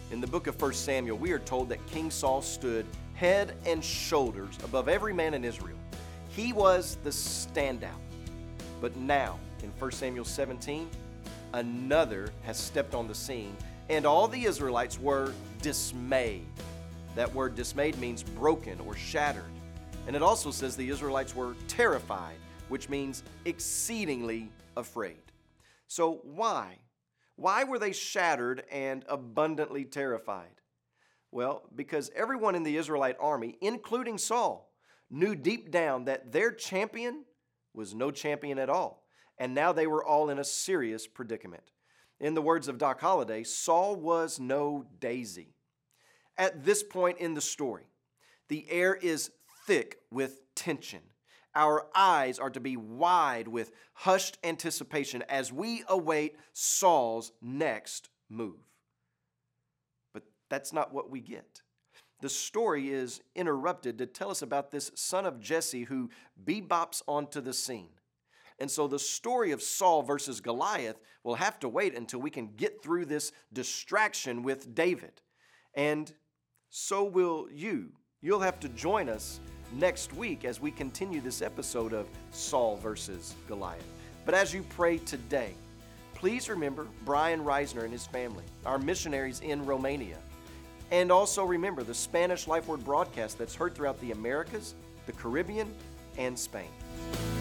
In the book of 1 Samuel, we are told that King Saul stood head and shoulders above every man in Israel. He was the standout. But now, in 1 Samuel 17, another has stepped on the scene, and all the Israelites were dismayed. That word dismayed means broken or shattered. And it also says the Israelites were terrified, which means exceedingly afraid. So why? Why were they shattered and abundantly terrified? Well, because everyone in the Israelite army, including Saul, knew deep down that their champion was no champion at all, and now they were all in a serious predicament. In the words of Doc Holliday, Saul was no daisy. At this point in the story, the air is thick with tension. Our eyes are to be wide with hushed anticipation as we await Saul's next move. But that's not what we get. The story is interrupted to tell us about this son of Jesse who bebops onto the scene. And so the story of Saul versus Goliath will have to wait until we can get through this distraction with David. And so will you. You'll have to join us next week as we continue this episode of Saul versus Goliath. But as you pray today, please remember Brian Reisner and his family, our missionaries in Romania. And also remember the Spanish Life Word broadcast that's heard throughout the Americas, the Caribbean, and Spain.